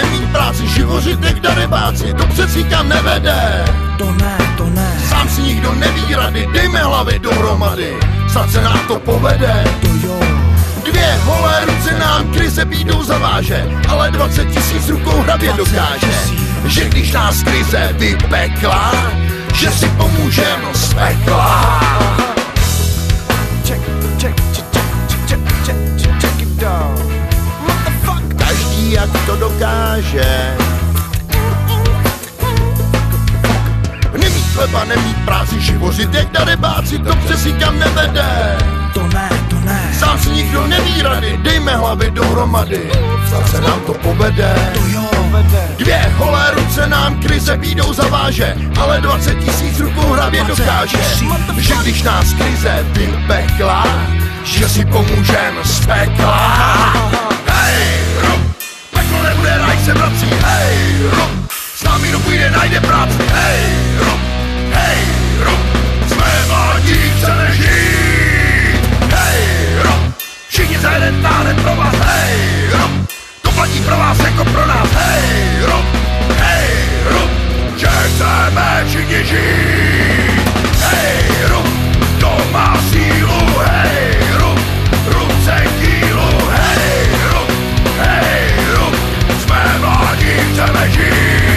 nemít práci, živořit jak darebáci, to přeci nikam nevede. To ne, to ne. Sám si nikdo neví rady, dejme hlavy dohromady, snad se nám to povede. To jo. Dvě holé ruce nám krize bídou zaváže, ale 20 000 rukou hrabě dokáže, že když nás krize vypekla, že si pomůžem z pekla. Check it down. Každý jak to dokáže. Nemít chleba, nemít práci, živořit jak darebáci, to přes nikam nevede. To ne, to ne. Sám si nikdo neví rady, dejme hlavy dohromady, snad se nám to povede. To jo. Dvě holé ruce nám krize bídou zaváže, ale 20 000 rukou hrabě dokáže, že když nás krize vypekla, že si pomůžem z pekla. Hej, Rob, peklo nebude, ráj se vrací. Hej, Rob, s námi dopůjde, najde práci. Hej, Rob, jsme mladí, chceme žít. Hej, Rob, všichni za jeden táhne pro vás. Hej, Rob, to platí pro vás jako pro nás. Hej, Rob, že chceme všichni žít. Hej, Rob, to má sílu. Hej, Rob, ruce kílu. Hej, Rob, jsme mladí, chceme žít.